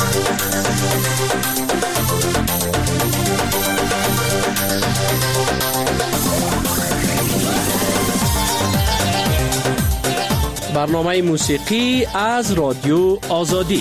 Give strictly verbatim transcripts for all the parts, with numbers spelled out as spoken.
برنامه موسیقی از رادیو آزادی.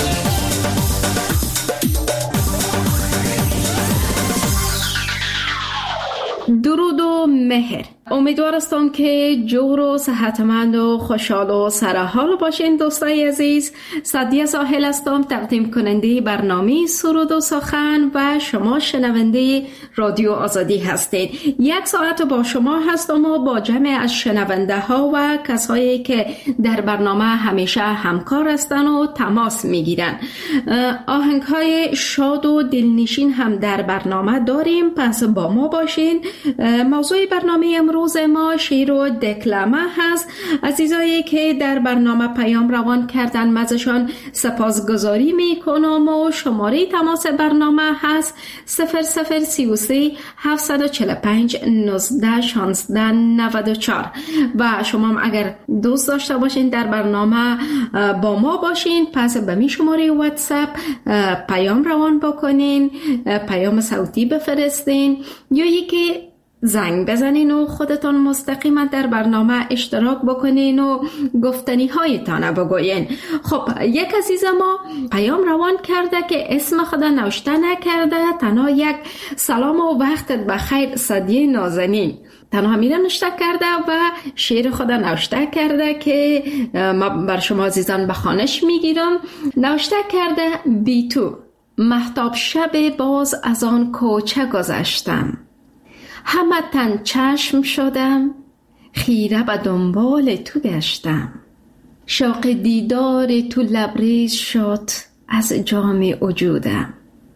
درود و مهر. امیدوارم که جور و صحتمند و خوشحال و سرحال باشین. دوستای عزیز، سعدیه ساحل هستم، تقدیم کننده برنامه سرود و سخن و شما شنونده رادیو آزادی هستید. یک ساعت با شما هستم و با جمع از شنونده ها و کسایی که در برنامه همیشه همکار هستن و تماس میگیرن. آهنگ های شاد و دلنشین هم در برنامه داریم، پس با ما باشین. موضوع برنامه امروز روز ما شعر و دکلمه هست. عزیزایی که در برنامه پیام روان کردن مزشان سپاسگزاری میکنم و شماره تماس برنامه هست صفر صفر سی و سه هفتصد و چهل و پنج نوزده شانزده نود و چهار و شما اگر دوست داشته باشین در برنامه با ما باشین، پس به می شماره واتساپ پیام روان بکنین، پیام صوتی بفرستین یا یکی زنگ بزنین و خودتان مستقیما در برنامه اشتراک بکنین و گفتنی هایتان بگوین. خب یک عزیز ما پیام روان کرده که اسم خود نوشته نکرده، تنها یک سلام و وقتت بخیر سعدیه نازنین تنها همیشه نوشته کرده و شعر خود نوشته کرده که ما بر شما عزیزان بخوانش میگیرم. نوشته کرده: بی تو مهتاب شب باز از آن کوچه گذشتم، همه تن چشم شدم، خیره به دنبال تو گشتم، شوق دیدار تو لبریز شد از جام وجودم،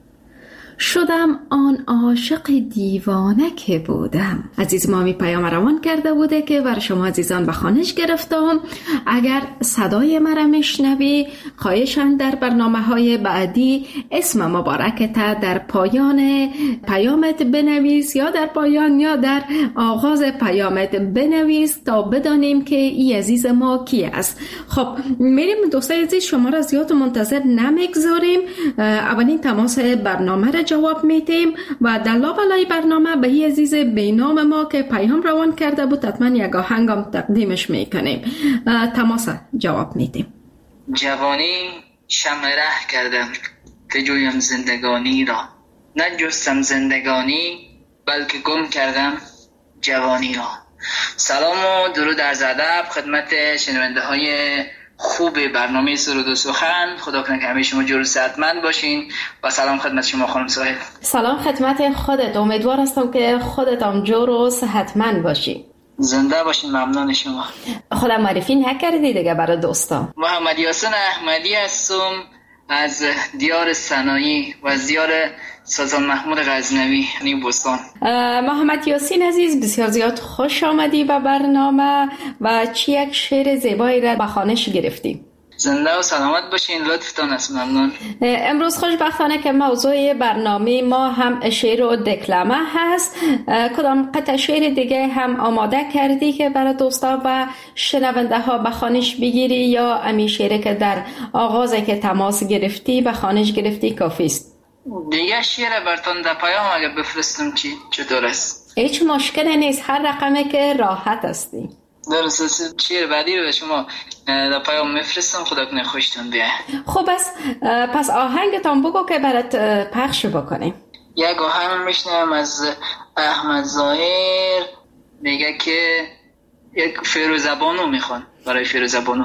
شدم آن عاشق دیوانه که بودم. عزیز ما می پیام روان کرده بوده که بر شما عزیزان بخوانش گرفتم. اگر صدای مرا میشنوی خواهشاً در برنامه های بعدی اسم مبارکت در پایان پیامت بنویس یا در پایان یا در آغاز پیامت بنویس تا بدانیم که این عزیز ما کی است. خب میریم دوستای عزیز، شما را زیاد منتظر نمیگذاریم. اولین تماس برنامه را جواب میدیم و در لابلای برنامه به این عزیز بینام ما که پیام روان کرده بود حتما یک آهنگم تقدیمش میکنیم. تماس جواب میدیم. جوانی شمع ره کردم که جویم زندگانی را، نجستم زندگانی بلکه گم کردم جوانی را. سلام و درود عرض ادب خدمت شنونده های خوب برنامه سرود و سخن. خدا کنه که همه شما جور و صحتمند باشین و سلام خدمت شما خانم ساحل. سلام خدمت خودت، امیدوار هستم که خودت هم جور و صحتمند باشی. زنده باشین، ممنون شما. خدا معرفی نکردی دیگه برای دوستان. محمد یاسین احمدی هستم از دیار سنایی و از دیار سلطان محمود غزنوی یعنی بستان. محمد یاسین عزیز، بسیار زیاد خوش آمدی به برنامه و چی یک شعر زیبایی را به خوانش گرفتی. زنده و سلامت باشین، لطفتان است، ممنون. امروز خوشبختانه که موضوع برنامه ما هم شعر و دکلمه هست. کدام قطع شعر دیگه هم آماده کردی که برای دوستا و شنونده ها به خوانش بگیری یا امی شعری که در آغاز که تماس گرفتی به خوانش گرفتی کافی است؟ دیگه شعر براتون در پیام اگه بفرستم چی چطور است؟ هیچ مشکلی نیست، هر رقمی که راحت هستی. درست، شعر بعدی رو به شما در پیام میفرستم. خدا کنه خوشتون بیاد. خب بس پس آهنگتان بگو که برات پخش بکنیم. یک آهنگ میشنم از احمد ظاهر، میگه که یک فیروزبانو میخوان برای فیروزبانو.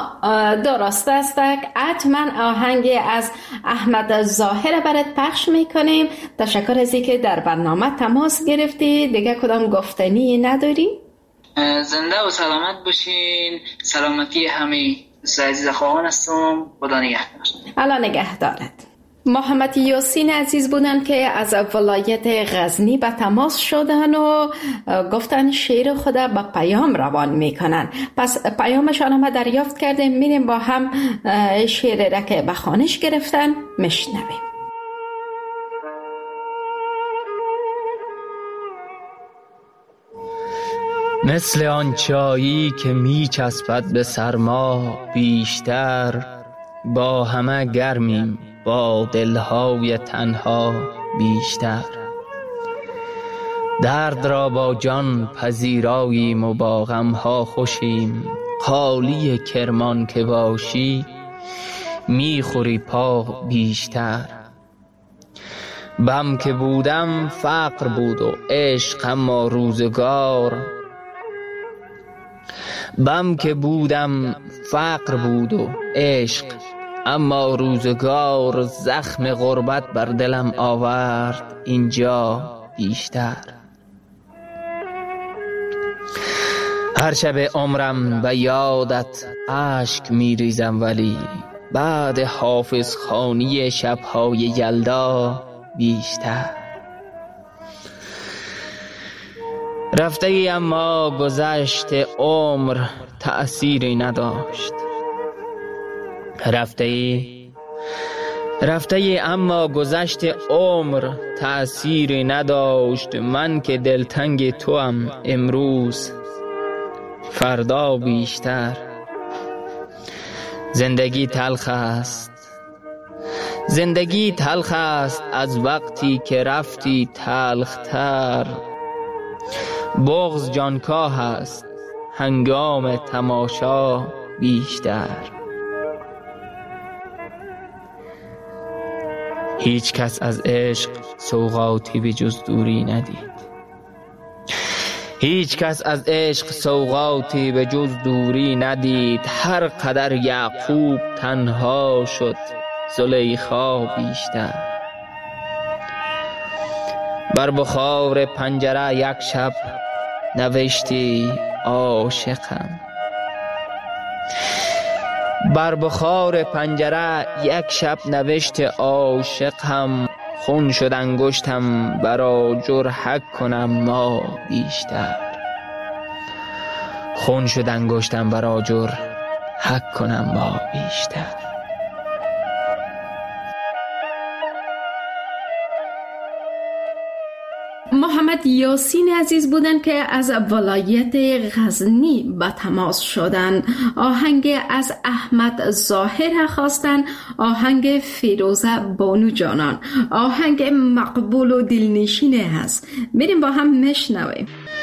درست است، حتما آهنگ از احمد ظاهر برات پخش میکنیم. تشکر از اینکه در برنامه تماس گرفتی. دیگه کدام گفتنی نداری؟ زنده و سلامت باشین. سلامتی همه عزیز خواهان هستم. خدا نگهدار. الله نگهدارت. محمد یاسین عزیز بودن که از ولایت غزنی به تماس شدن و گفتن شعر خود به پیام روان میکنن. پس پیامشان هم دریافت کرده، میریم با هم شعر را که به خوانش گرفتن میشنویم. مثل آن چایی که می چسبد به سرما بیشتر، با همه گرمیم با دلهای تنها بیشتر. درد را با جان پذیراییم و با غمها خوشیم، خالی کرمان که باشی میخوری پا بیشتر. بم که بودم فقر بود و عشق اما روزگار، بم که بودم فقر بود و عشق اما روزگار، زخم غربت بر دلم آورد اینجا بیشتر. هر شب عمرم به یادت اشک میریزم، ولی بعد حافظ خوانی شبهای یلدا بیشتر. رفته ای اما گذشت عمر تأثیری نداشت، رفته ای رفته ای اما گذشت عمر تأثیری نداشت. من که دلتنگ توام امروز فردا بیشتر. زندگی تلخ است، زندگی تلخ است از وقتی که رفتی تلختر. بغض جانکاه است هنگام تماشا بیشتر. هیچ کس از عشق سوغاتی به جز دوری ندید، هیچ کس از عشق سوغاتی به جز دوری ندید. هر قدر یعقوب تنها شد زلیخا بیشتر. بر بخار پنجره یک شب نوشتی عاشقم، بر بخار پنجره یک شب نوشت عاشقم. خون شد انگشتم برا جرحک کنم ما بیشتر، خون شد انگشتم برا جرحک کنم ما بیشتر. محمد یاسین عزیز بودن که از ولایت غزنی به تماس شدن. آهنگ از احمد ظاهر خواستن، آهنگ فیروزه بانو جانان، آهنگ مقبول و دلنشینه هست. بریم با هم نشنویم.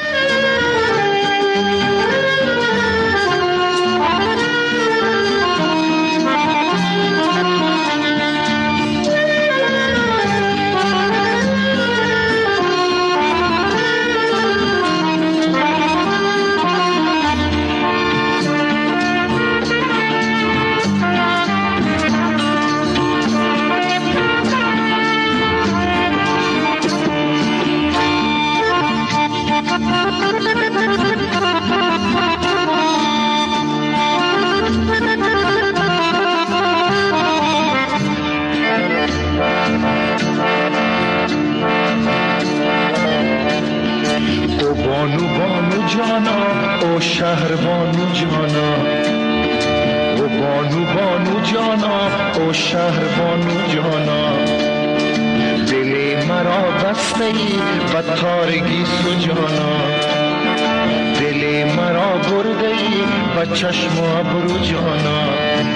او شهر بانو جانا، او بانو بانو جانا، او شهر بانو جانا. دل مرا بسته ای و تارگی سجانا، دل مرا برده ای و چشم و ابرو جانا.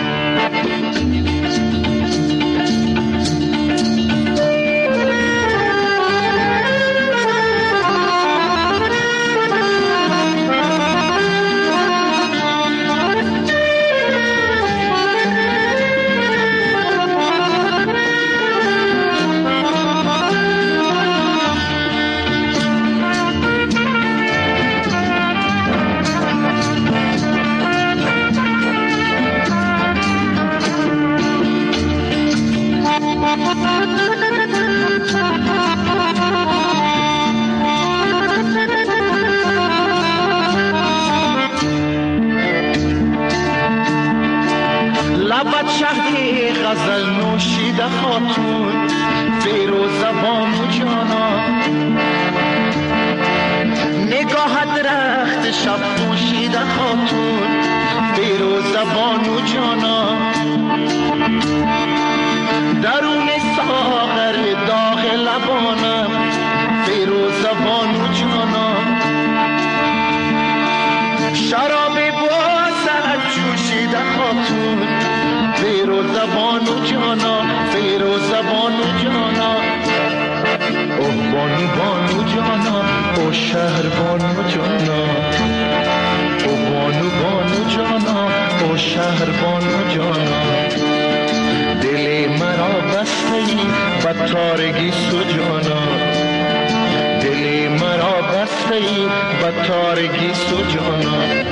لبت شهد غزل نوشیده خاتون، فیروزه بانو جانا. نگاهت رخت شب نوشیده خاتون، فیروزه بانو جانا. درون ساغر داغ لبانم، فیروزه بانو جانا. شراب بازت جوشیده خاتون، فیروزه بانو جانا. بانو بانو جانا او شهر بانو جانا او بانو بانو جانا او شهر بانو جانا دل مرا بسته ای و تارگی سجانا دل مرا بسته ای و تارگی سجانا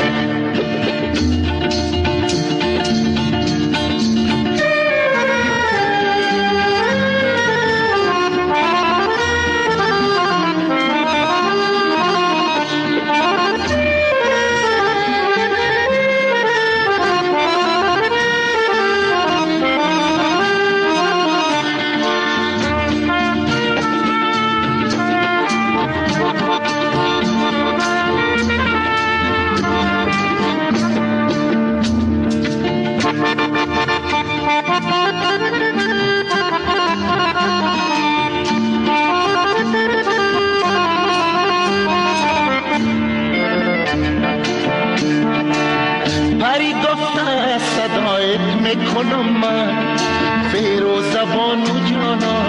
میکنم من فیروز بانو جانا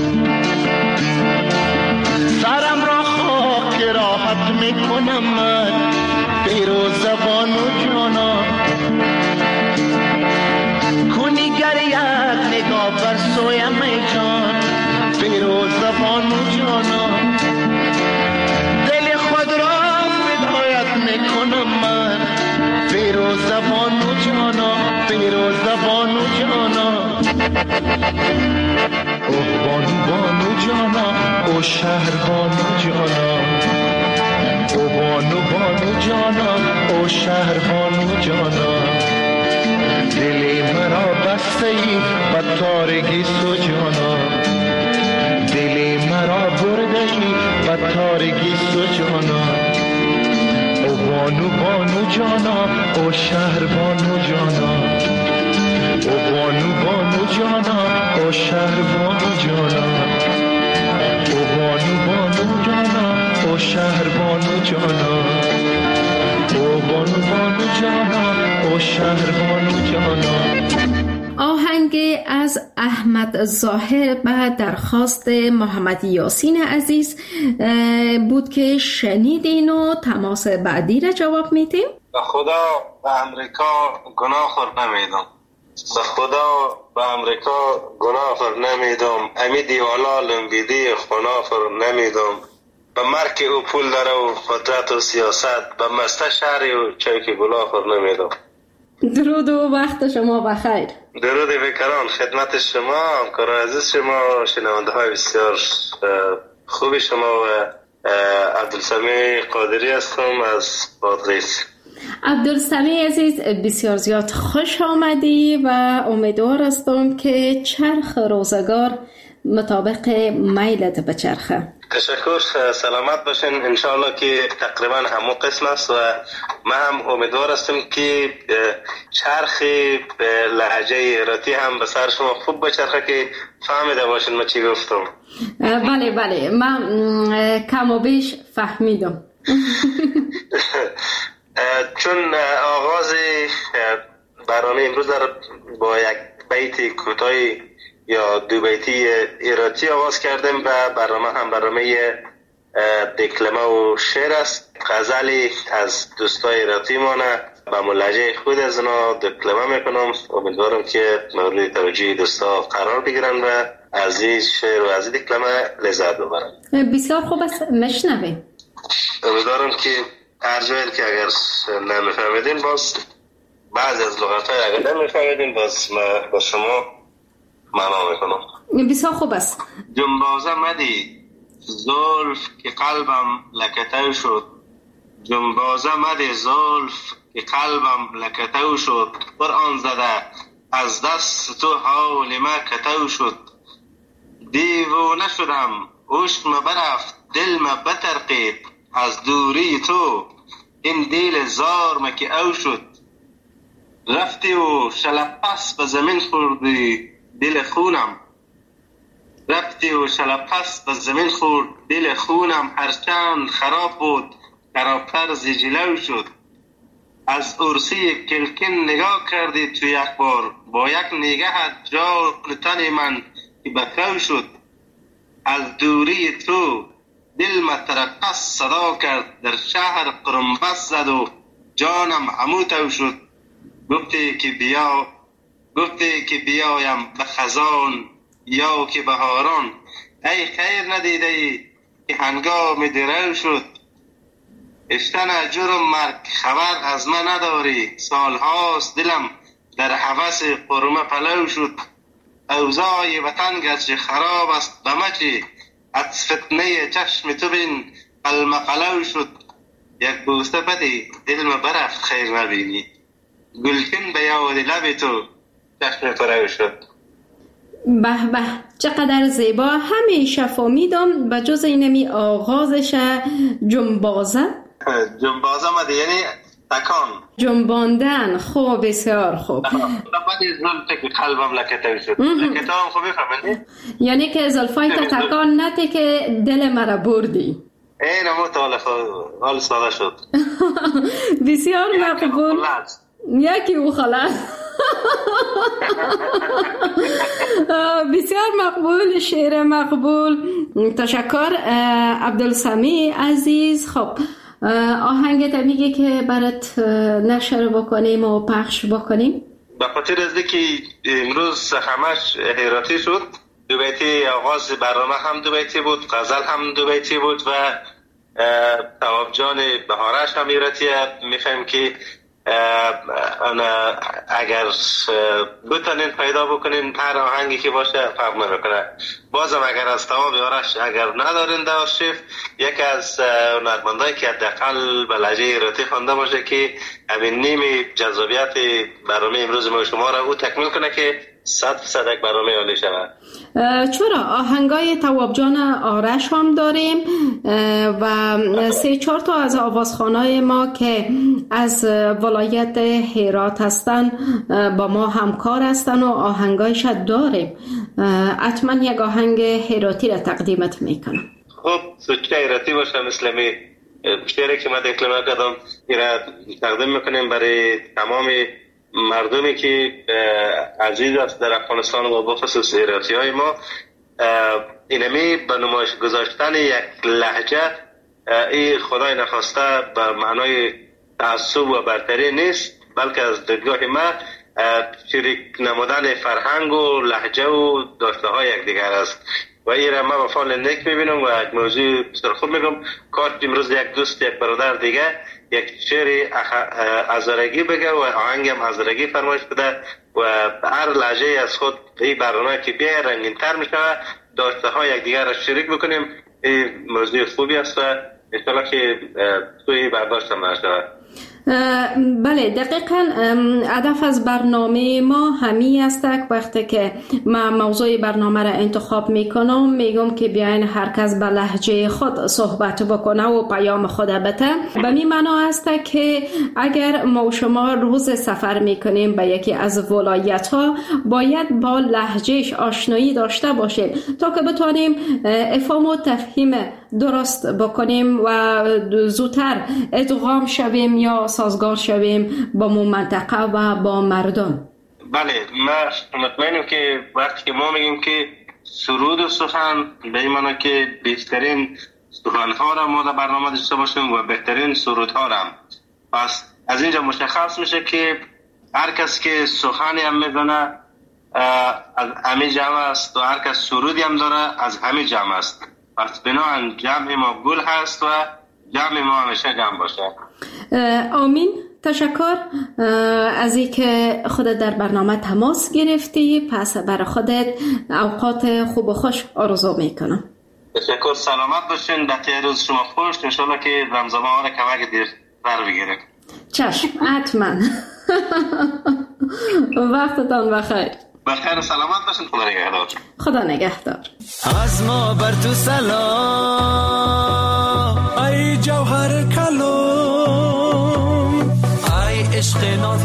سرم را خاک راحت میکنم من فیروز بانو جانا کنی گر یک نگاه بر سویم ای جان فیروز بانو جانا دل خود را فدایت میکنم من فیروز بانو جانا فیروز بانو جانا او بانو بانو جانا او شهر بانو جانا او بانو بانو جانا او شهر بانو جانا دل مرا بسته ای و تارگی سو جانا دل مرا برده ای و تارگی سو جانا او بانو بانو جانا او شهر بانو جانا او بانو بانو جانا او شهر بانو جانا او بانو بانو جانا او شهر بانو جانا او بانو بانو جانا او شهر بانو جانا. آهنگ از احمد ظاهر به درخواست محمد یاسین عزیز بود که شنیدین و تماس بعدی را جواب میدیم. به خدا به امریکا گناه خور نمیدم، به خدا به امریکا گناه خور نمیدم، امی دیوالا لنگیدی خنا خور نمیدم، به مرک او پول داره و قدرت و سیاست، به مسته شهری و چای که گناه خور نمیدم. درود و وقت شما بخیر. درود بکران خدمت شما، همکار عزیز شما، شنونده های بسیار خوب شما و عبدالسمیع قادری هستم از بادغیس. عبدالسمیع عزیز بسیار زیاد خوش آمدی و امیدوار هستم که چرخ روزگار مطابق میلت بچرخه. تشکر، سلامت باشین. انشاءالله که تقریبا همون قسم است و من هم امیدوار هستم که چرخ لهجه ایراتی هم به سر شما خوب بچرخه که فهمیده باشین ما چی گفتم. بله بله من کم و بیش فهمیدم. چون آغاز برنامه امروز در با یک بیت کوتاهی یا دو بیتی ایراتی آغاز کردیم و برنامه هم برنامه دکلمه و شعر است. غزلی از دوستای ایراتی مانه به ملحجه خود از اونا دکلمه میکنم. امیدوارم که مورد توجه دوستا قرار بگیرن و از این شعر و از این دکلمه لذت ببرن. بسیار خوب است، مشنویم. امیدوارم که هر جایی که اگر نمیفهمیدین باز بعضی از لغت‌های اگر نمیفهمیدین باز ما با شما معنا میکنم. بسیار خوب است. جنبازه مدی زلف که قلبم لکتو شد، جنبازه مدی زلف که قلبم لکتو شد، قرآن زده از دست تو حال ما کتو شد، دیوانه شدم عشق ما برفت دل ما بترقید، از دوری تو این دل زار ما که او شد، رفتی و شلپس به زمین خوردی دل خونم، رفتی و شلپس به زمین خورد دل خونم، هرچند خراب بود خرابتر ز جلو شد، از عرصی کلکن نگاه کردی تو یک بار، با یک نگاهت جان تن من که بکو شد، از دوری تو دل مترقص صدا کرد، در شهر قرنبس زد و جانم همو تو شد. گفتی که بیا گفتی که بیایم به خزان یا که بهاران، ای خیر ندیده ای که هنگام درو شد. اشتن جرم مرگ خبر از من نداری، سالهاست دلم در هوس قرمه پلو شد. اوضاع وطن گرچه خراب است بمچی، از فتنه چشم تو بین قلمقلو شد. یک بوسه بدی دل ما برفت خیر نبینی، گلچین به یاد لب تو چشم تو شد. به به چقدر زیبا. همیشه فهمیدم به جز اینمی آغازش جنبازه جنبازه مده یعنی تکان جنباندن. خوب، بسیار خوب. بعد زلفه که قلبم لکته شد. لکته هم خوبی فهمیدی؟ یعنی که زلفای تا تکان نته که دل مرا بردی. این همون تا حال ساده شد. بسیار مقبول. یکی او خلاص. بسیار مقبول، شعر مقبول. تشکر عبدالسمی عزیز. خب آهنگت میگه که برات نشر بکنیم و پخش بکنیم. به خاطر از که امروز همش حیراتی شد، دو بیتی آغاز برنامه هم دو بیتی بود، غزل هم دو بیتی بود و تواب جان بهارش هم حیراتیه. میفهم که اگر بتونین پیدا بکنین هر آهنگی که باشه فرق نمیکنه. بازم اگر از تواب آرش اگر ندارین در آرشیف، یکی از هنرمندایی که حداقل به لهجه ایراتی خوانده باشه که همین نیم جذابیت برنامه امروز ما شما را او تکمیل کنه که صد فیصد یک برنامه عالی شود. چرا آهنگای تواب جان آرش هم داریم و سه چهار تا از آوازخوانای ما که از ولایت هرات هستن با ما همکار هستن و آهنگایش داریم. حتما یک آهنگ هراتی را تقدیمت میکنم. خب سوچه هراتی باشه، مثل می شعری که ما دکلمه کردم ایرا تقدیم میکنیم برای تمام مردمی که عزیز است در افغانستان و بخصوص هراتی های ما. اینمی به نمایش گذاشتن یک لهجه این خدای نخواسته به معنای تعصب و برتری نیست، بلکه از دیدگاه ما شریک نمودن فرهنگ و لهجه و داشته های یک دیگر است و این را من به فعل نیک میبینم و یک موضوع بسیار خوب میگم. کاش امروز یک دوست یک برادر دیگه یک شعر ازارگی بگه و آهنگ هم ازارگی فرمایش بده و هر لهجه از خود این برنامه که بیای رنگین تر میشه، داشته های یک دیگر را شریک بکنیم. این موضوع خوبی است و انشاءالله که توی برداشت هم نشود. بله دقیقاً هدف از برنامه ما همی است که وقتی که ما موضوع برنامه را انتخاب میکنم میگم که بیاین هر کس به لهجه خود صحبت بکنه و پیام خود بده. به می معنا است که اگر ما و شما روز سفر میکنیم به یکی از ولایت ها باید با لهجهش آشنایی داشته باشیم تا که بتونیم افهام و تفهیم درست بکنیم و زودتر ادغام شویم یا سازگار شویم با مو منطقه و با مردم. بله ما مطمئنیم که وقتی که ما میگیم که سرود و سخن به این معنی که بهترین سخنها را ما در برنامه داشته باشیم و بهترین سرودها را هم. پس از اینجا مشخص میشه که هر کس که سخنی هم میزنه از همه جمع است و هر کس سرودی هم داره از همه جمع است. پس بنابراین جمع ما گل هست و جمع ما همیشه جمع باشه. آمین. تشکر از این که خودت در برنامه تماس گرفتی. پس برای خودت اوقات خوب و خوش آرزو میکنم. تشکر. سلامت باشین. بقیه روز شما خوش. انشالله که رمضان ها را کمک دیر بر بگیره. چشم حتما. وقتتان بخیر. بخیر و سلامت باشین. خدا نگهدار. خدا نگهدار. از ما بر تو سلام ای جوهر کلام، ای عشق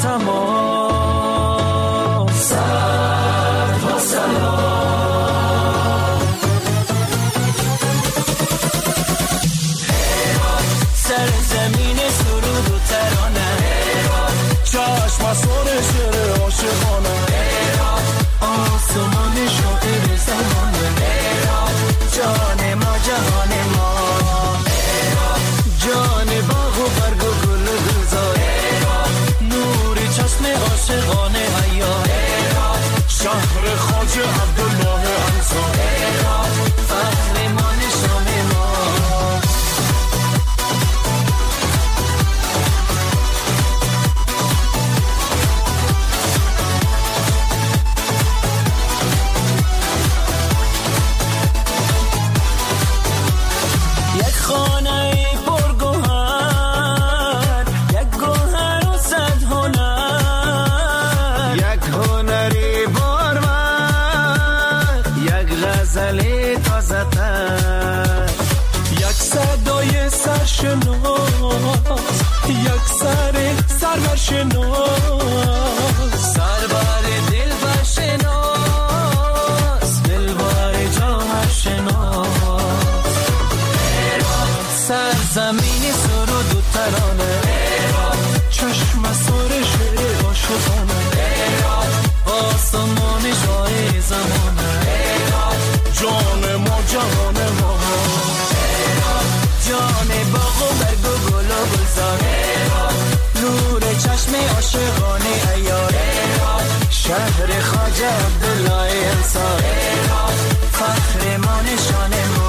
ناتمام، صد و سلام. سر زمین سرود و ترانه، چشم سر شعر عاشقانه، آسمان شاعر زمانه، جان ما جهان ما. غزل تازه تر، یک صدای سرشناس، یک سر سرور شناس، سرور دل بر شناس، دل بر جان شناس. سرزمین سرود و ترانه، چشم سر شعر عاشقانه، آسمان جای زمانه، جان ما جهان ما، جان باغ و برگ و گل و گلزار، نور چشم عاشقانه عیار، شهر خواجه عبدالله انصار، فخر ما نشان ما.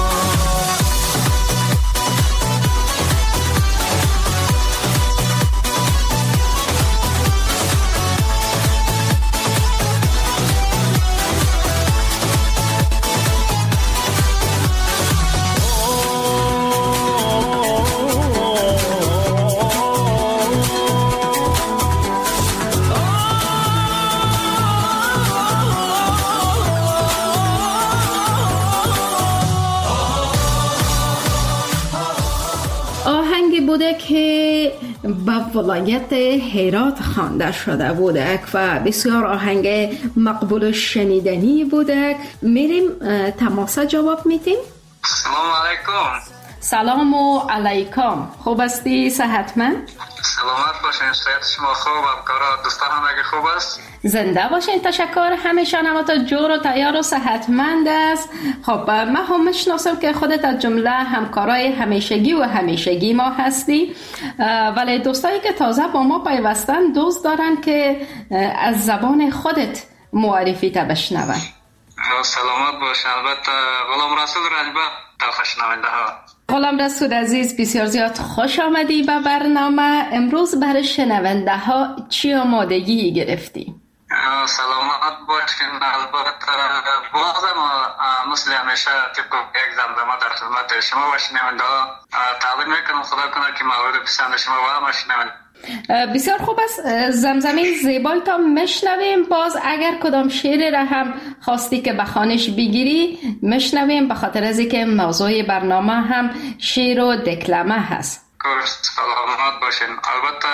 بوده که به ولایت هرات خوانده شده بوده و بسیار آهنگ مقبول و شنیدنی بوده. میریم تماس جواب میتیم. سلام علیکم. سلام و علیکم. خوب هستی؟ صحتمند؟ سلامت باشین. صحت شما خوب؟ همکارا دوستان همگی خوب است؟ زنده باشین. تشکر. همیشه نمات جور و تیار و صحتمند است. خب ما هم میشناسم که خودت از جمله همکارای همیشگی و همیشگی ما هستی، ولی دوستایی که تازه با ما پیوستن دوست دارن که از زبان خودت معرفی تا بشنون. سلامت باشین. البته غلام رسول رنجبه تا شنونده ها. غلام رسول عزیز بسیار زیاد خوش آمدی به برنامه. امروز برای شنونده ها چی آمادگی گرفتی؟ سلامت باشین. البته بازم مثل همیشه طبق یک زمزمه در خدمت شما و شنونده ها تعلیم میکنم. خدا کنه که مورد پسند شما و همه شنونده. بسیار خوب است. زمزمه زیبای تا مشنویم. باز اگر کدام شعر را هم خواستی که بخوانش بگیری مشنویم، به خاطر از اینکه موضوع برنامه هم شعر و دکلمه هست. سلامت باشین. البته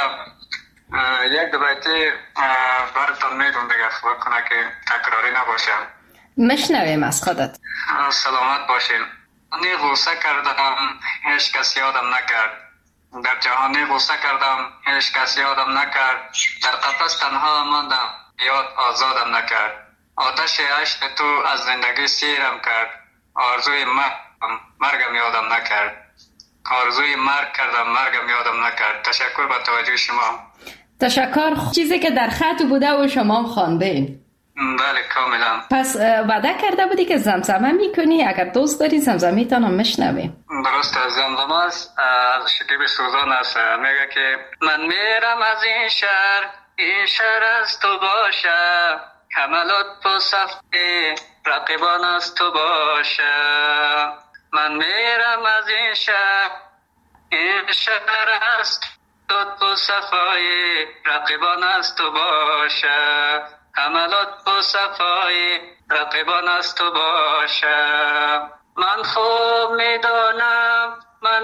یک دو بیتی براتون میگم دیگه، خدا کنه که تکراری نباشه. مشنویم از خودت. سلامت باشین. نی غوسه کردم هیچ کس یادم نکرد، در جهانی غوسه کردم هیچ کس یادم نکرد، در قفس تنها ماندم یاد آزادم نکرد، آتش عشق تو از زندگی سیرم کرد، آرزوی مرگم مرگم یادم نکرد، آرزوی مرگ کردم مرگم یادم نکرد. تشکر به توجه شما. تشکر. چیزی که در خط بوده و شما خواندین. بله کاملا. پس وعده کرده بودی که زمزمه میکنی، اگر دوست داری زمزمه تانو مشنویم. درست. زمزمه است از شکیب سوزان است. میگه که من میرم از این شهر، این شهر از تو باشه، حملات و صفحه رقیبان از تو باشه. من میرم از این شهر، این شهر از تو تو صفای رقیبان از تو باشه، حملات و صفای رقیبان از تو باشه. من خوب میدانم من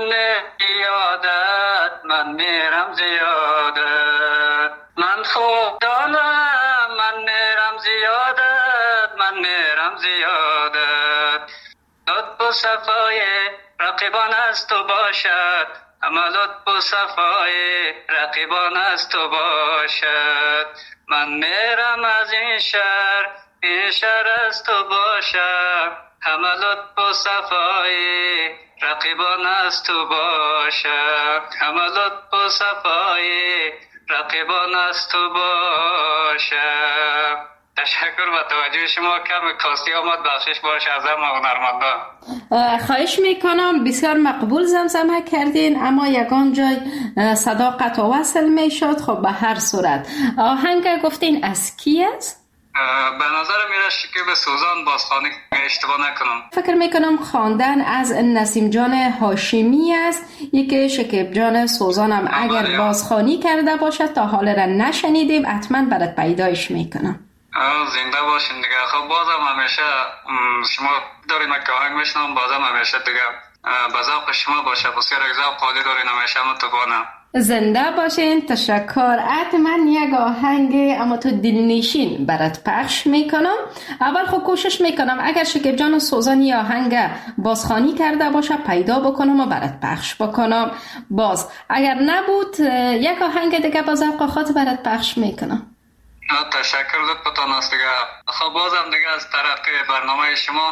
زیادت، من میرم زیادت، من خوب دانم من میرم زیادت، من میرم زیادت. لطف و صفای رقیبان از تو باشد، عملات و صفای رقیبان از تو باشد. من میرم از این شهر، این شهر از تو باشد، حملات و صفای رقیبان از تو باشد، حملات و صفای رقیبان از تو باشد. تشکر به توجه شما. کم کاستی آمد بخشش باشه از هم هنرمندان. خواهش میکنم. بسیار مقبول زمزمه کردین، اما یگان جای صدا قطع و وصل میشد. خب به هر صورت آهنگ گفتین از کی است؟ به نظر میره شکیب سوزان بازخوانی اشتباه نکنم. فکر میکنم خواندن از نسیم جان هاشمی است. یکی شکیب جان سوزان هم اگر بازخوانی کرده باشد تا حال را نشنیدیم، حتما برات پیدایش میکنم. زنده باشین دیگه. خب بازم همیشه شما دارین که آهنگ میشنم، بازم همیشه دیگه به ذوق شما باشه، بسیار یک ذوق عالی دارین همیشه متوانم. زنده باشین. تشکر. حتما یک آهنگ اما تو دلنشین برات پخش میکنم. اول خب کوشش میکنم اگر شکیب جان و سوزانی آهنگ بازخوانی کرده باشه پیدا بکنم و برات پخش بکنم. باز اگر نبود یک آهنگ دیگه با ذوق خود برات پخش میکنم. تشکر لطفتان است دیگه. خب بازم دیگه از طرف برنامه شما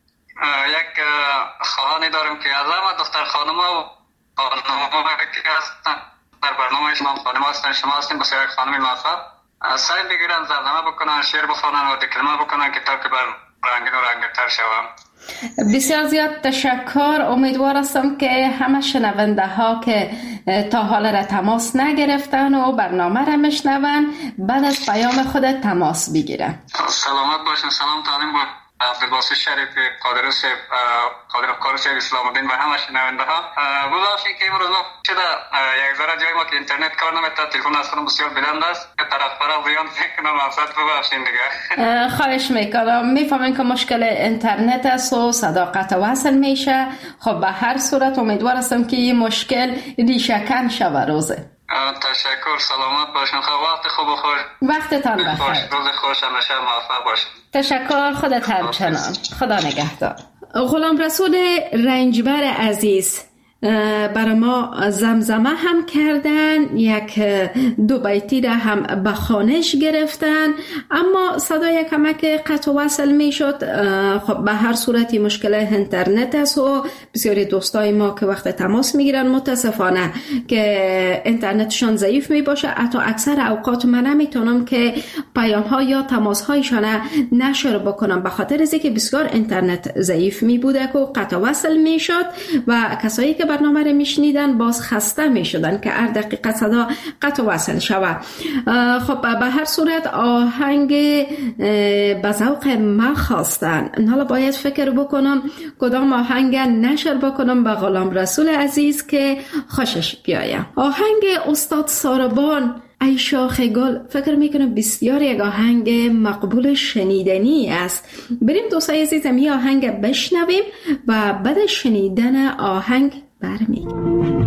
یک خواهانی دارم که از همه دختر خانم ها و خانم که هستن در برنامه شما خانم هستن، شما هستین بسیار یک خانم موفق، سعی بگیرن زرنامه بکنن، شعر بخونن و دکلمه بکنن که تا که بر رنگین و رنگتر شوم. بسیار زیاد تشکر. امیدوار هستم که همه شنونده ها که تا حال را تماس نگرفتن و برنامه را میشنون بعد از پیام خود تماس بگیرن. سلامت باشین. سلام تعلیم با عبدالباسط شریف قادر صاحب، قادر افکار صاحب اسلام الدین و همه شنونده ها. ببخشید که امروز ما شده یک ذره جای ما که اینترنت کار نمیکنه، تلفن از خودم بسیار بلند است که طرف طرف زیان میکنم، افسد ببخشید دیگه. خواهش میکنم. میفهمین که مشکل اینترنت است و صدا قطع وصل میشه. خب به هر صورت امیدوار هستم که این مشکل ریشه کن شود روزه. تشکر. سلامت باشین. خب وقت خوب و خوش. وقتتان بخیر. روز خوش همیشه موفق باشین. تشکر. خودت همچنان. خدا نگهدار. غلام رسول رنجبر عزیز برای ما زمزمه هم کردن، یک دو بیتی را هم به خوانش گرفتن، اما صدای کمک قطع وصل می شد. خب به هر صورتی مشکل اینترنت است و بسیاری دوستای ما که وقت تماس می گیرن متاسفانه که اینترنتشان ضعیف می باشه، حتی اکثر اوقات من نمیتونم که پیام ها یا تماس هایشان نشر بکنم به خاطر از اینکه بسیار اینترنت ضعیف می بوده که قطع وصل می شد و کسایی که برنامه رو میشنیدن باز خسته میشدن که هر دقیقه صدا قطع وصل شود. خب به هر صورت آهنگ به ذوق من خواستن. حالا باید فکر بکنم کدام آهنگ نشر بکنم به غلام رسول عزیز که خوشش بیاید. آهنگ استاد ساربان ای شاخ گل فکر میکنم بسیار یک آهنگ مقبول شنیدنی است. بریم دوستای عزیزم این آهنگ بشنویم و بعد شنیدن آهنگ برمیگردیم.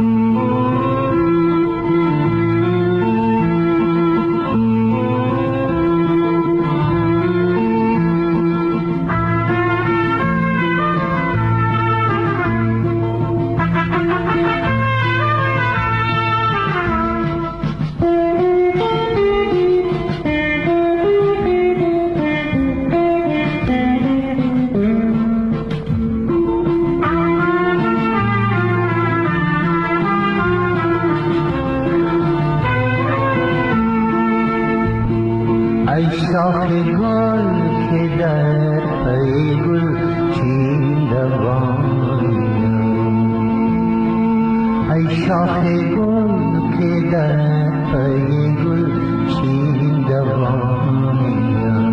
شاخ گل که در پی گل چین دوانیم، ای شاخ گل که در پی گل چین دوانیم،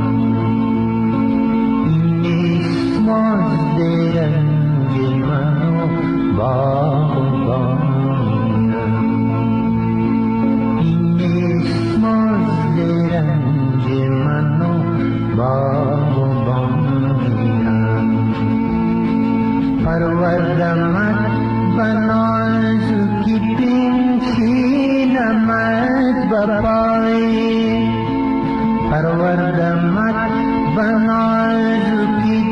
این نیست مازد رنج من و باغبانیم، این نیست مازد رنج من و باغبانیم، پروردمت بنازکی پنشینمت بپای، پروردمت بنازکی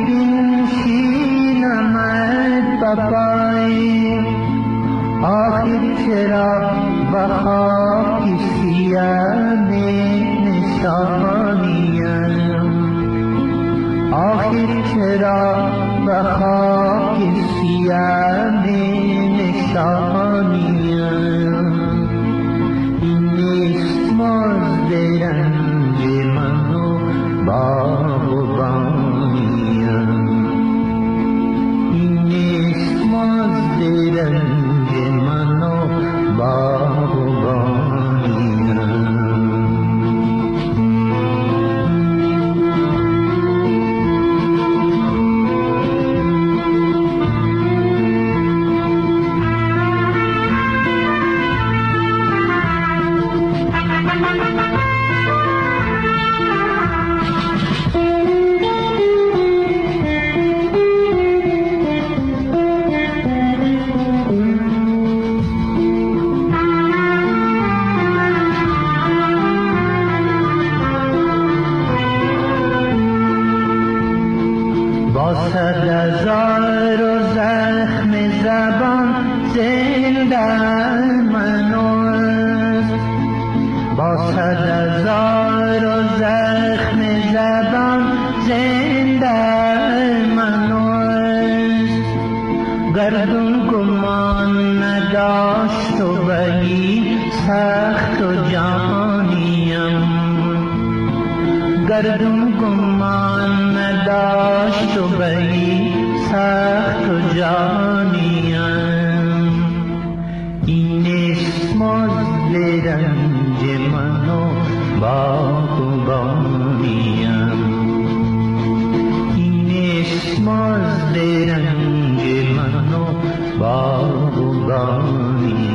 پنشینمت بپای، آخر چرا بخاک سیاه نشانیم، آخر چرا بخاک سیاه نشانیم، این نیست مازد رنج من و باغبانیم، این نیست مازد رنج من و باغبانیم. صد هزار و زخم زبان زنده من است، با صد هزار و زخم زبان زنده من است. گردون گمان نداشت و بهی سخت و جانیم، گردون گمان نداشت و بهی سخت و جانیم. این اسم از رنج من و باغبانیم، این اسم از رنج من و باغبانیم.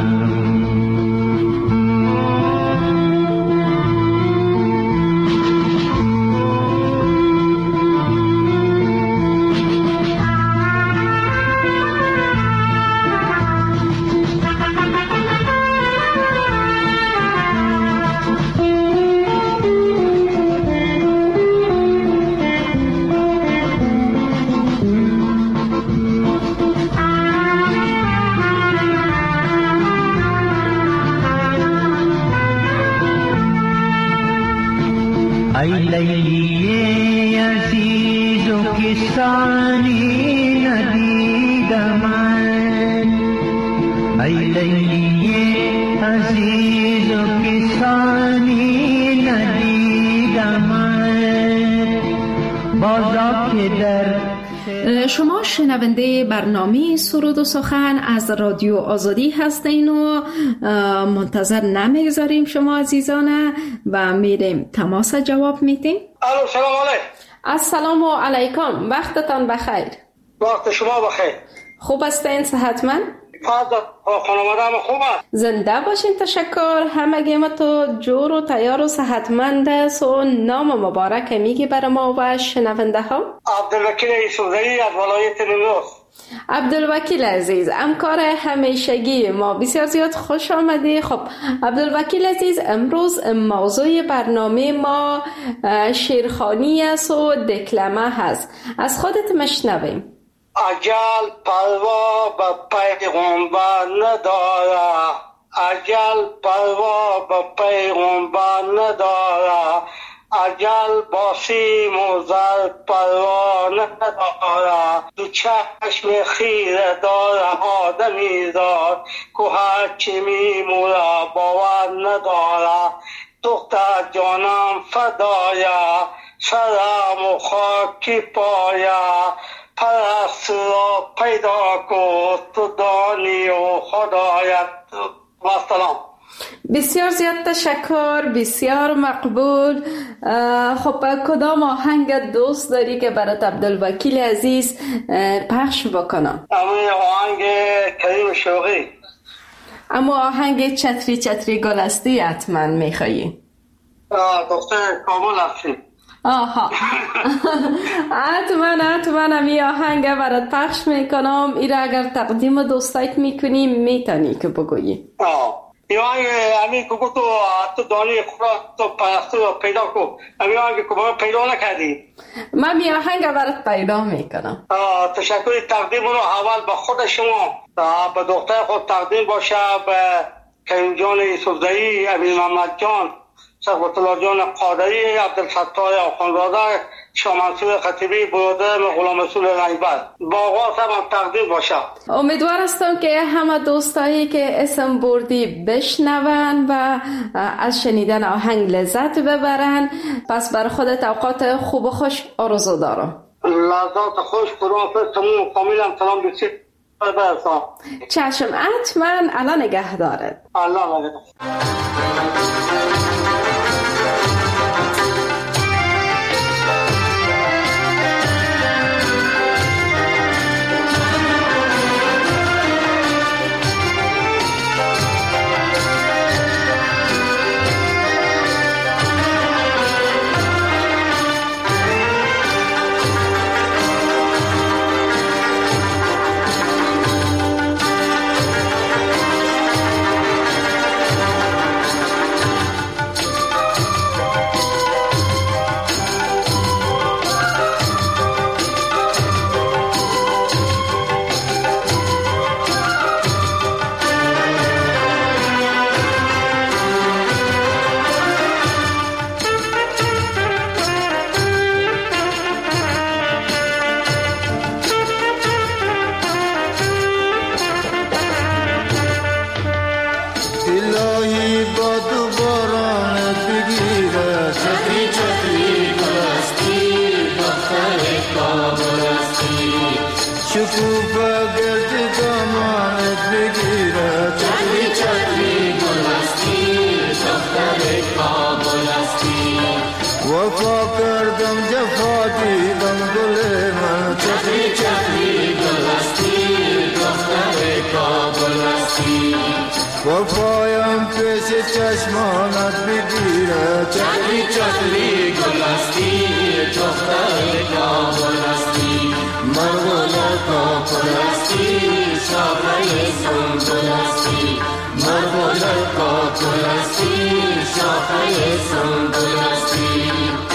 ای لیلی عزیز و کسانی ندیدم، ای لیلی عزیز و کسانی ندیدم، بازا که در شما شنونده برنامه سرود و سخن از رادیو آزادی هستین و منتظر نمیگذاریم شما عزیزان و میریم تماس جواب میدیم. الو سلام علیکم. السلام علیکم، وقتتان بخیر. وقت شما بخیر. خوب هستین؟ صحتمند؟ خانواده خوب است. زنده باشین. تشکر. همگی ما تو جور و تیار و صحتمند است. و نام مبارک میگی برای ما و شنونده ها؟ عبدالوکیل یوسفزئی از ولایت نیمروز. عبدالوکیل عزیز، همکار همیشگی ما، بسیار زیاد خوش آمدی. خب عبدالوکیل عزیز، امروز موضوع برنامه ما شیرخوانی است و دکلمه هست. از خودت مشنویم. اجل پروا به پیغمبر نداره، اجل پروا به پیغمبر نداره، اجل با سیم و زر پروا نداره. دو چشم خیره داره آدمی دار، که هرچی میموره باور نداره. دختر جانم فدایا، سرم و خاکی پایا، پرست را پیدا کن تو دانی و خدایت. و سلام. بسیار زیاد تشکر، بسیار مقبول. خب کدام آهنگ دوست داری که برات عبدالوکیل عزیز پخش بکنم؟ اما آهنگ کریم شوقی. اما آهنگ چتری چتری گلستی حتما میخوایی؟ دختر کامل هستی. آها حتما حتما همی آهنگ برات پخش میکنم. ایره اگر تقدیم دوستایت میکنی میتونی که بگویی. آه این آهنگ همی که تو تو دانی خدا تو پرستو رو پیدا کن. همی آهنگ که باید پیدا نکردی. من می آهنگ برات پیدا میکنم. تشکری. تقدیم رو اول به خود شما، به دختر خود تقدیم باشه، به کریم جان یوسفزئی، امین محمد جان، صفوت الله جان قادری، عبدالستار آخوندزاده، شاه منصور خطیبی، برادر غلام رسول رنگبر. با آغاز هم تقدیم باشه. امیدوار هستم که همه دوستایی که اسم بردی بشنون و از شنیدن آهنگ لذت ببرن. پس بر خودت اوقات خوب و خوش آرزو دارم. لذات خوش. خداحافظ. تمام فامیلم سلام بسید برسان. چشم. حتما. الان نگه دارد. الله نگه. شکوفه گرد دامانت بگیره چتری چتری گل هستی دختر کابل هستی وفا کردم جفا دیدم گل من چتری چتری گل هستی دختر کابل هستی وفایم پیش چشمانت بگیره چتری چتری گل هستی دختر کابل هستی مرغول کابل هستی شاخه سنبل هستی مرغول کابل هستی شاخه سنبل هستی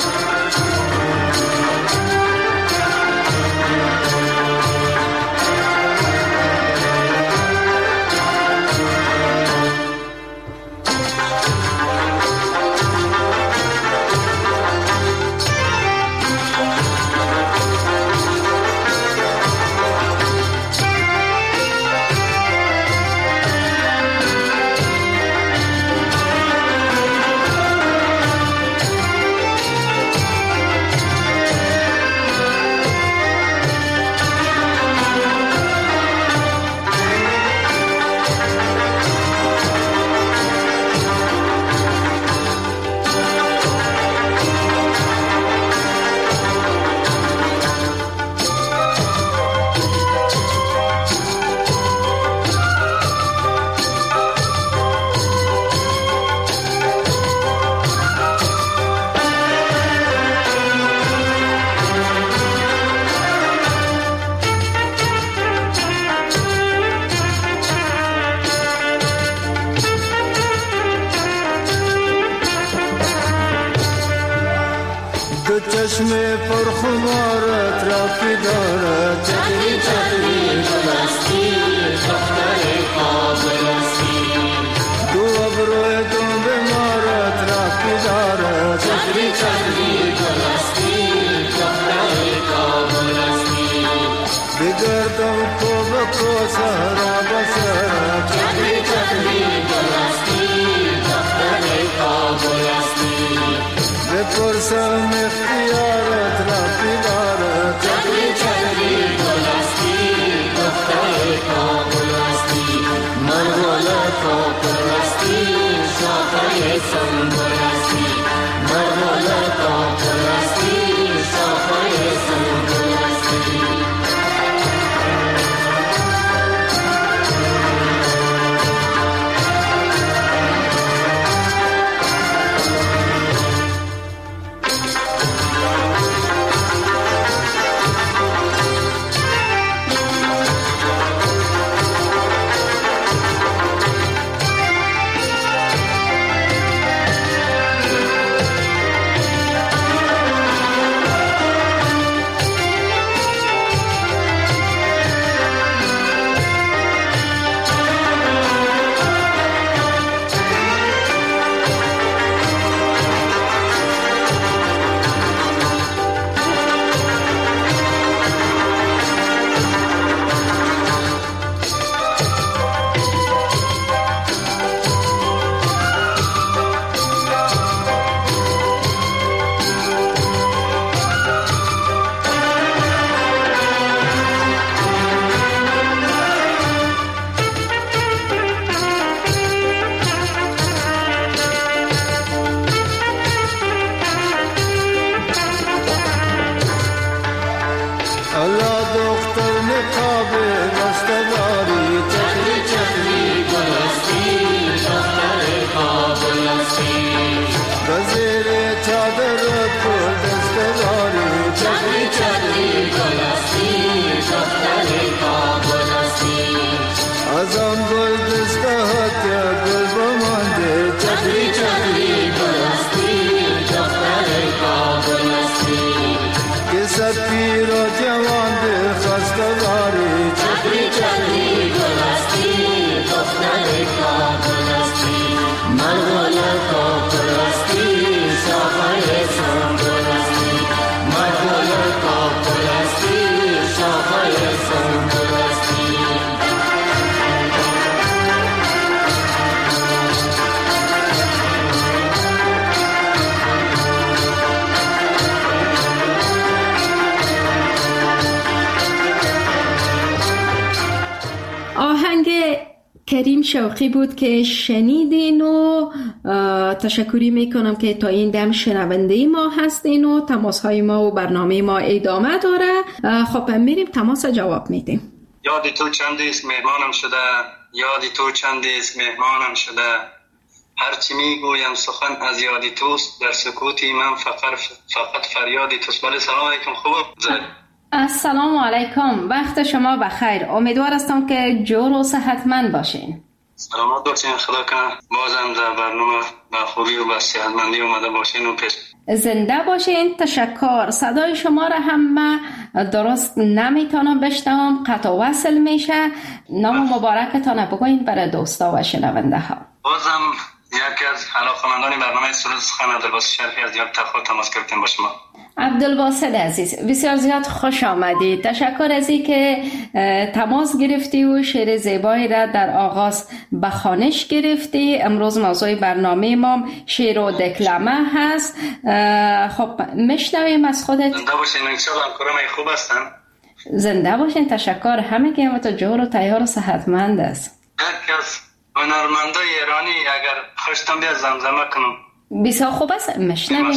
چشم پرخمارت را که دارد چتری چتری گل هستی دختر کابل هستی دو ابروی دو بمارت را که دارد چتری چتری گل هستی دختر کابل هستی بگردم تو بکو سهرا بسرد چتری چتری گل هستی دختر کابل هستی بپرسم اختیارت را که دارد چتری چتری گل هستی دختر کابل هستی مرغول کابل هستی شاخه سنبل هستی مرغول کابل هستی شاخه سنبل هستی کریم شوقی بود که شنیدین و تشکری میکنم که تا این دم شنونده ما هستین و تماس های ما و برنامه ما ادامه داره. خب میریم تماس جواب میدیم. یادی تو چندیست مهمانم شده، یادی تو چندیست مهمانم شده، هرچی میگویم سخن از یادی توست، در سکوتی من فقط فقط فریادی توست. بله سلام علیکم. خوب السلام علیکم، وقت شما بخیر. امیدوار هستم که جور و صحتمند باشین. سلامت باشین، خدا کنه بازم در برنامه با خوبی و با صحتمندی اومده باشین و پیش زنده باشین. تشکر. صدای شما را هم من درست نمیتونم بشنوم، قطع و وصل میشه. نام مبارکتان بگوین برای دوستا و شنونده ها. بازم یکی از علاقه‌مندان برنامه سرود سخن عبدالباسط شریفی از دیار تخار تماس گرفتیم با شما. عبدالباسط عزیز بسیار زیاد خوش آمدید. تشکر از این که تماس گرفتی و شعر زیبایی را در آغاز به خوانش گرفتی. امروز موضوع برنامه ما شعر و دکلمه هست. خب میشنویم از خودت. زنده باشین، انشاءالله همکارم خوب هستن. زنده باشین. تشکر. همه که همه تو جور و تیار و صحتمند است. یکی از هنرمندای ایرانی اگر خوشتم بیاد زمزمه کنم. بسیار خوب است. میشنویم.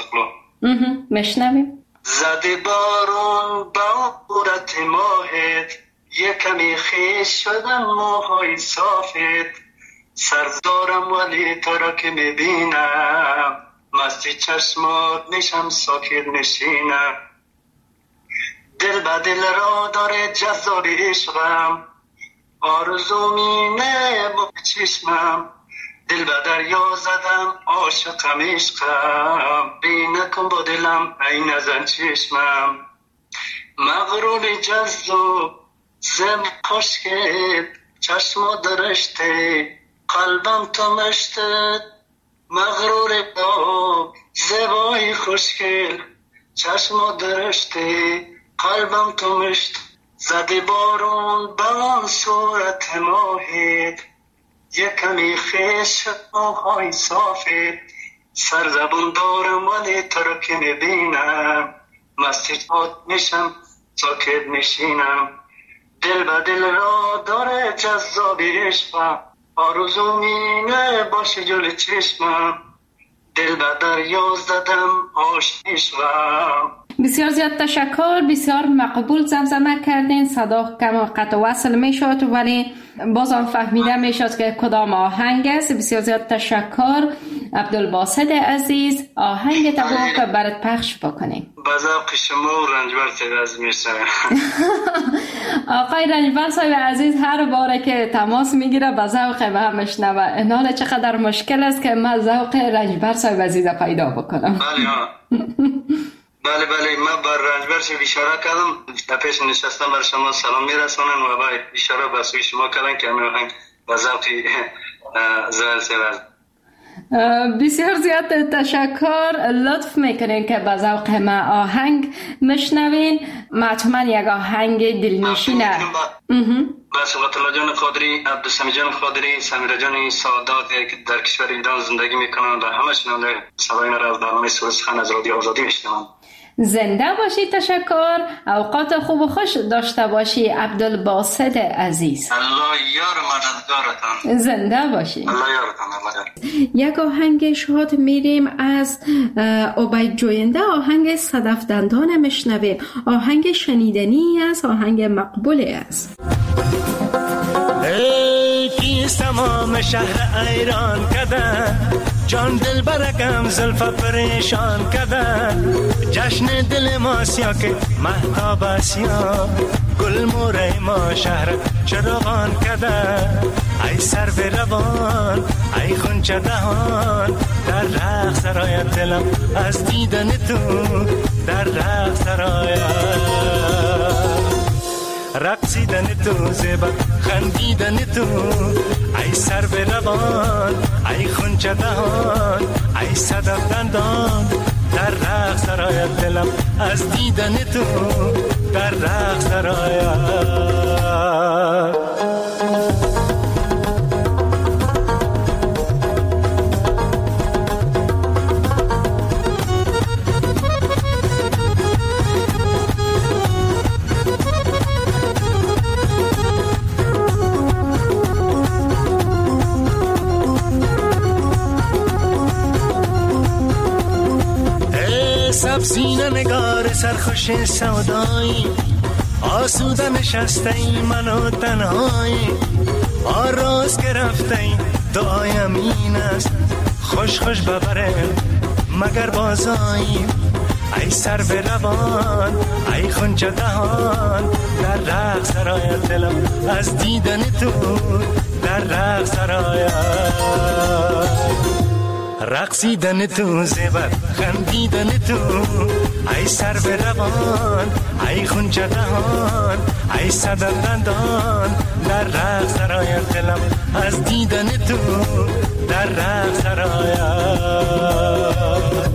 میشنویم. زده بارون با عورت ماهت، یکمی خیش شدن موهای صافت، سرد دارم ولی تو را که میبینم، مستی چشمات میشم ساکت نشینم، دل به دل را داره جذاب عشقم، آرزو مینه با چشمم، دل به دریا زدم عاشقم عشقم، بی نکن با دلم ای نزن چشمم، مغرور جذاب زم خوشگل، چشم درشته قلبم تو مشته، مغرور با زبای خوشگل، چشم درشته قلبم تو مشته، زده بارون بلان صورت ماهت، یکمی خیش موهای صافت، سرزبون دارم ولی تو رو که میبینم، مستی چات میشم ساکت میشینم، دل به دل را داره جذاب عشقم، آرزو مینه باشه جلوی چشمم، دل به دریا زدم عاشقم. بسیار زیاد تشکر. بسیار مقبول زمزمه کردین. صدا کم قطع وصل می شد ولی بازم فهمیده می شد که کدام آهنگ است. بسیار زیاد تشکر عبدالباسط عزیز. آهنگ تبا که برات پخش بکنیم. با ذوق شما و رنجبر صاحب عزیز میشه. آقای رنجبر صاحب عزیز هر باره که تماس میگیره با ذوق به هم میشنوه. این حال چقدر مشکل است که من ذوق رنجبر صاحب عزیز پیدا بکنم. بله ها. بله بله من بر رنجبر شو اشاره کردم، در پیش نشستم بر شما سلام میرسونن و باید اشاره به سوی شما کردن که همین آهنگ با ذوقی زهر سر. بسیار زیاد تشکر. لطف میکنین که با ذوق ما آهنگ مشنوین. مطمئن یک آهنگ دلنشینه. با سبحت الله جان خادری، عبدالسمی جان خادری، سمیرا جان سعادت که در کشور ایران زندگی میکنن و همه شنونده صدای را از برنامه سرود سخن از رادیو آزادی میشنون. زنده باشی. تشکر. اوقات خوب و خوش داشته باشی عبدالباسط عزیز. الله یار مددگارتان. زنده باشی. الله یارتان. یک آهنگ شاد میریم از عبید جوینده. آهنگ صدف دندان مشنویم. آهنگ شنیدنی است، آهنگ مقبولی است. ای کیست تمام شهر ایران کدن، جان دل برگم زلف پریشان کدن، جشن دل ما سیا که مهتاب اسیا، گل موره ما شهر چراغان کدن، ای سر به روان ای خونچه دهان، در رقص سرایت دلم از دیدن تو، در رقص سرایت رقصیدن تو، زیبا خندیدن تو، ای سر به روان ای خونچه دهان، ای صدف دندان، در رقص سرایت دلم از دیدن تو، در رقص سرایت. سرخوش سودایی آسوده نشسته ای منو تنهایی آراز گرفته ای دعایم این است خوش خوش ببره مگر بازایی ای سر به روان ای خونچه دهان در رقص سرایت دلم از دیدن تو در رقص سرایت رقصیدن تو زیبر خندیدن تو ای سر به روان ای خونچه دهان ای صدر دندان در رقص سرایت دلم از دیدن تو در رقص سرایت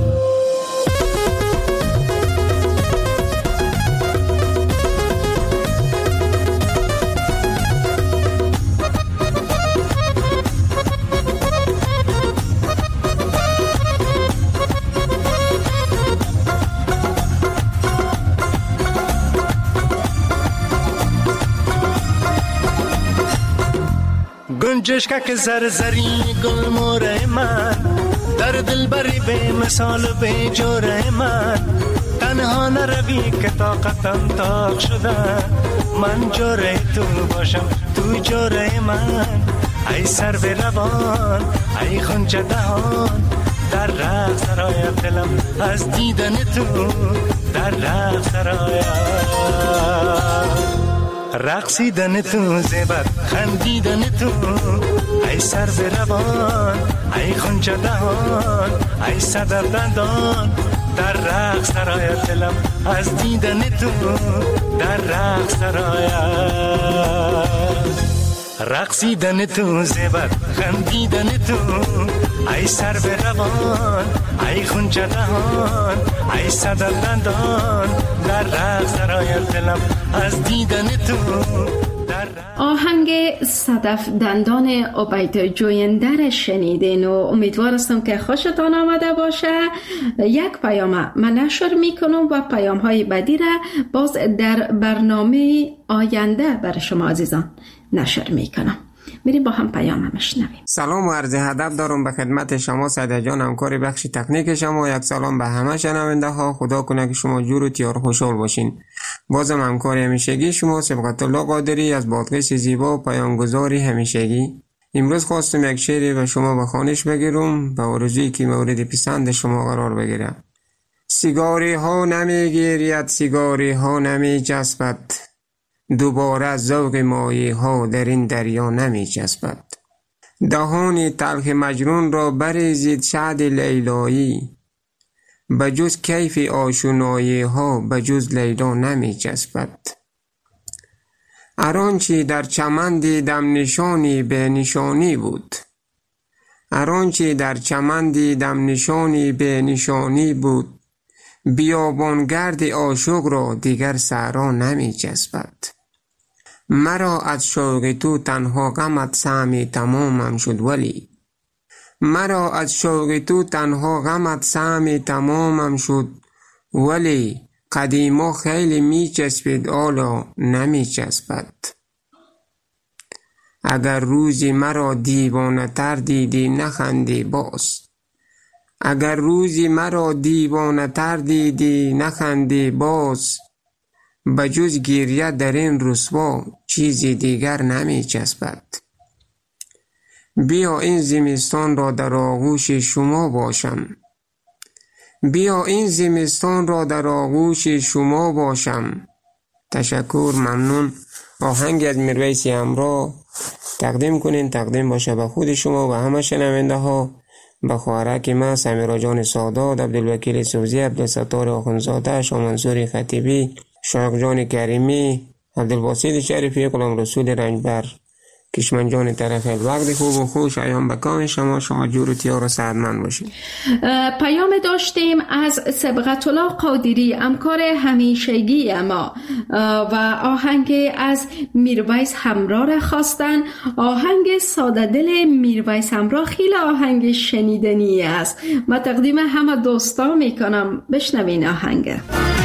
گنجشکه که زرزری گل موره من در دل بری به مثال به جوره من تنها نروی که طاقتم تاق شده من جوره تو باشم تو جوره من ای سر به روان ای خونچه دهان در رقص سرایت دلم از دیدن تو در رقص سرایت رقصیدن تو زیبر خندیدن تو ای سر به روان ای خونچه دهان ای صدر دندان در رقص سرایت دلم از دیدن تو در رقص سرایت رقصیدن تو زیبر خندیدن تو ای سر به روان ای خونچه دهان ای صدر دندان در رقص سرایت دلم از دیدن تو. آهنگ صدف دندان عبید جوینده شنیدین و امیدوار هستم که خوشتان آمده باشه. یک پیام من نشر میکنم و پیام های بعدی را باز در برنامه آینده برای شما عزیزان نشر میکنم. میریم با هم پیام بشنویم. سلام و عرض ادب دارم به خدمت شما سعید جان، همکار بخش تکنیک شما. یک سلام به همه شنونده ها. خدا کنه که شما جور و تیار خوشحال باشین. بازم همکار همیشگی شما سبقت الله قادری از بادغیس زیبا و پیامگذاری همیشگی. امروز خواستم یک شعری به شما به خوانش بگیرم به آرزویی که مورد پسند شما قرار بگیره. سیگاری ها نمی گیرید، سیگاری ها نمی جذبد، دوباره ذوق مایه ها در این دریا نمی جذبد. دهان تلخ مجنون را بریزید شهد لیلایی، بجز کیف آشنایی ها بجز لیلا نمی جذبد. ارانچی در چمن دیدم نشانی به نشانی بود، ارانچی در چمن دیدم نشانی به نشانی بود، بیابانگرد عاشق را دیگر صحرا نمی جذبد. مرا از شوق تو تنها غمت سهمی تمامم شد، ولی مرا از شوق تو تنها غمت سهمی تمامم شد، ولی قدیما خیلی می چسبید حالا نمی چسبد. اگر روزی مرا دیوانه تر دیدی نخندی باز، اگر روزی مرا دیوانه تر دیدی نخندی باز، بجز گریه در این رسوا چیزی دیگر نمی چسبد. بیا این زمستان را در آغوش شما باشم، بیا این زمستان را در آغوش شما باشم. تشکر، ممنون. آهنگ از میرویس همراه تقدیم کنین، تقدیم باشه به خود شما و همه شنونده ها، به خواهرک ما سمیرا جان سادات، عبدالوکیل سوزی، عبدالستار آخوندزاده، شامنصور خطیبی، شایق جان کریمی، عبدالباسط شریفی، غلام رسول رنجبر، کشمن جان طرفیل. وقت خوب و خوش ایام به کام شما، شما جور و تیار و سعدمند باشید. پیام داشتیم از سبقت الله قادری، همکار همیشگی ما، و آهنگ از میرویس همراه را خواستن. آهنگ ساده دل میرویس همراه خیلی آهنگ شنیدنی است. من تقدیم همه دوستا میکنم، بشنوین آهنگ.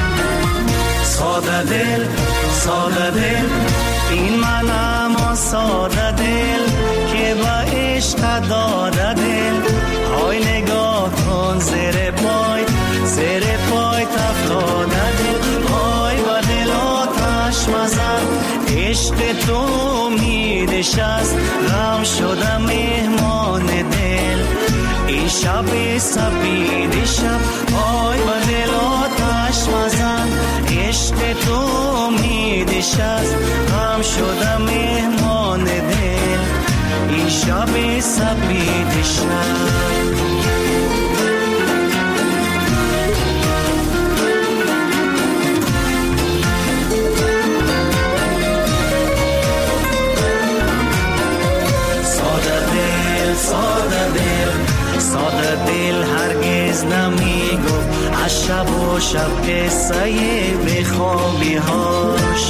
ساده دل، ساده دل، این منم ساده دل که با عشق داده دل. های نگاه کن زیر پای، زیر پای تفتاده دل. مزن، عشق تو امیدش است، غم شدم مهمان دل. این شب سپید شب آی با دل آتش مزن، عشق تو امیدش است، غم شدم مهمان دل. این شب سپید شب ساده دل، ساده دل هرگز نمی گفت از شب و شب قصه بخوابی هاش.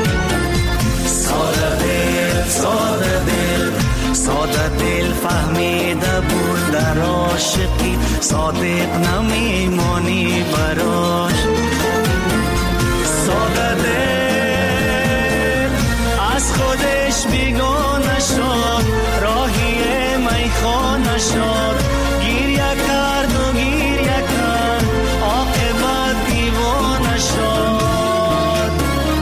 ساده دل، ساده دل، ساده دل فهمیده بود در عاشقی صادق نمی مانی براش. ساده دل از خودش بیگانه شد، راهی میخانه شد، گیریه کرد و گیریه کرد، عاقبت دیوانه شد.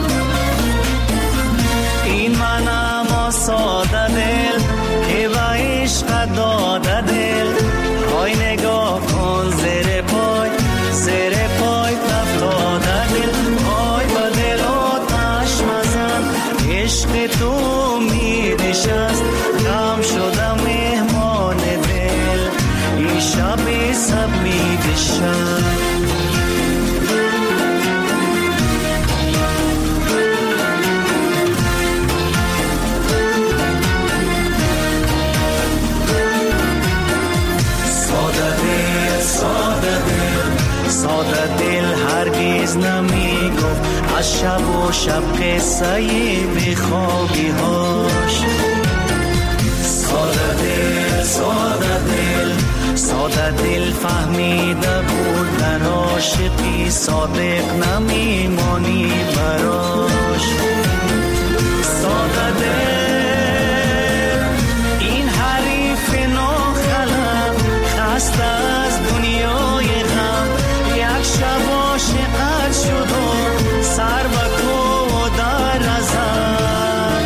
این منم ساده دل که با عشق داده دل، های نگاه کن زیر پای، زیر پای افتاده دل. های با دل آتش مزن، عشق تو امیدش است، غم شدم مهمان دل. این شب سپید شب ساده دل، ساده دل، ساده دل هرگز نمی گفت از شب و شب قصه بخوابی هاش. ساده دل، ساده دل، ساده دل فهمیده بود در عاشقی صادق نمی مانی براش. ساده دل این حریف ناخلم، خسته از دنیای غم، یک شب عاشقت شد و سر به کو در ازم.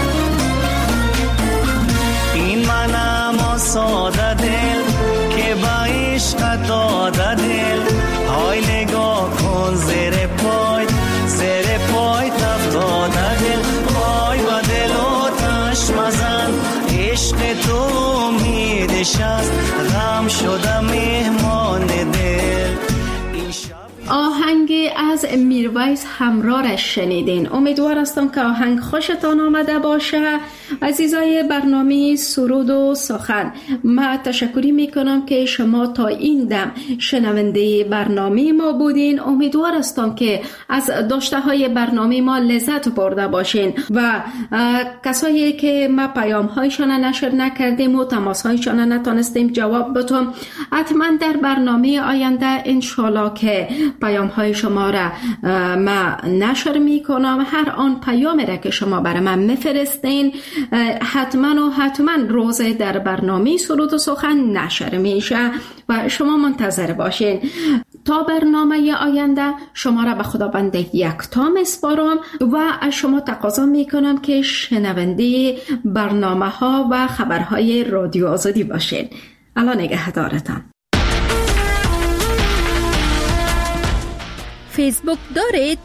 این منم ساده دل که با عشق داده دل، های نگاه کن زیر پای، زیر پای افتاده دل. های با دل آتش مزن، عشق تو امیدش است، غم شده مهمان دل. آهنگ از میرویس همرارش شنیدین. امیدوار هستم که آهنگ خوشتان آمده باشه. عزیزای برنامه سرود و سخن، من تشکری میکنم که شما تا این دم شنونده برنامه ما بودین. امیدوار هستم که از داشته های برنامه ما لذت برده باشین و کسایی که ما پیام هایشان نشر نکردیم و تماس هایشان نتونستیم جواب بدیم، حتما در برنامه آینده انشالله که پیام های شما را ما نشر میکنم. هر آن پیامی را که شما برای من میفرستین حتما و حتما روز در برنامه سرود و سخن نشر میشه و شما منتظر باشین. تا برنامه آینده شما را به خداوند یکتا میسپارم و از شما تقاضا میکنم که شنونده برنامه ها و خبرهای رادیو آزادی باشین. الله نگهدارتان. فیسبوک دارید؟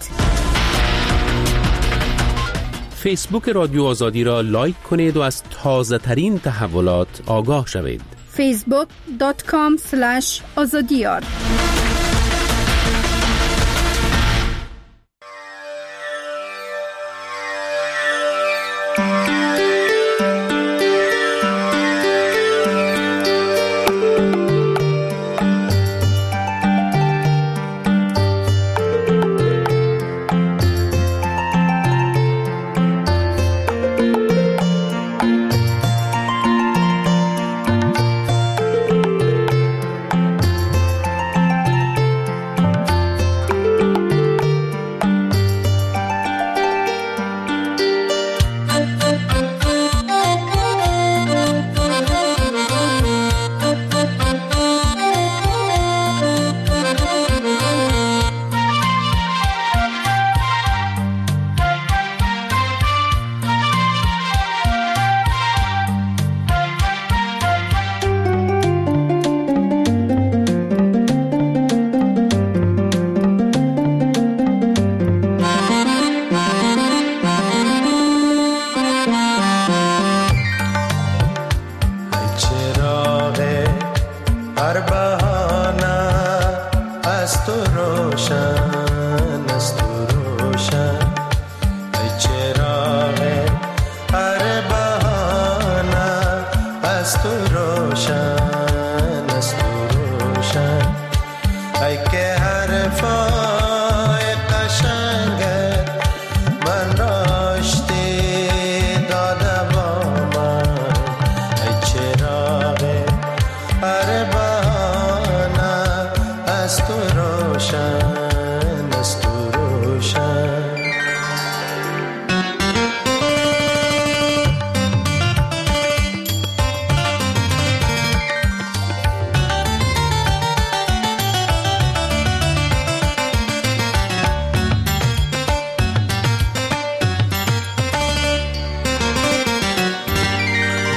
فیسبوک رادیو آزادی را لایک کنید و از تازه ترین تحولات آگاه شوید. فیسبوک دات کام اسلش آزادیار.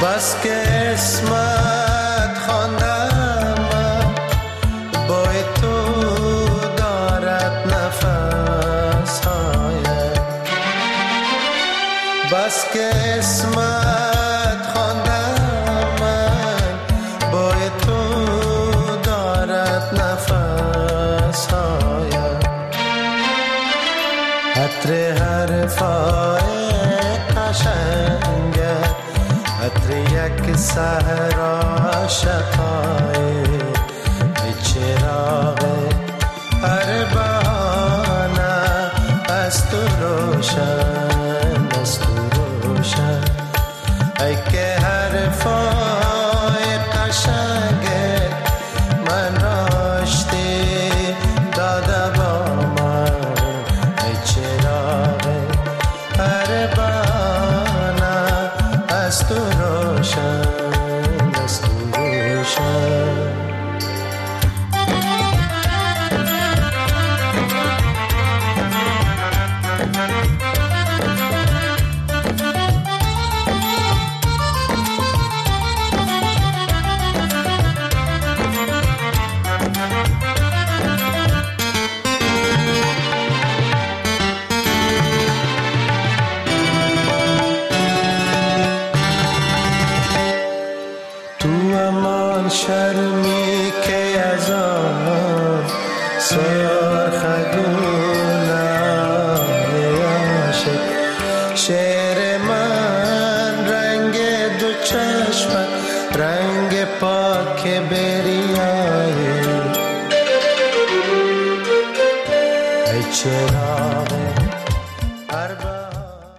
بس که اسمت خواندم بوی تو دارد نفس هایم بس که اسمت خواندم بوی تو دارد نفس هایم عطر حرفای قشنگت عطر یک سحر عاشقای چراغ هر بهانه از تو روشن از تو روشن ای که حرفای قشنگت من راشتی داده با من ای چراغ هر بهانه از تو روشن از تو روشن شرمی که از آن سرخ گونه‌ی عاشق شعر من رنگ دو چشمت رنگ پاک بریایی ای چرا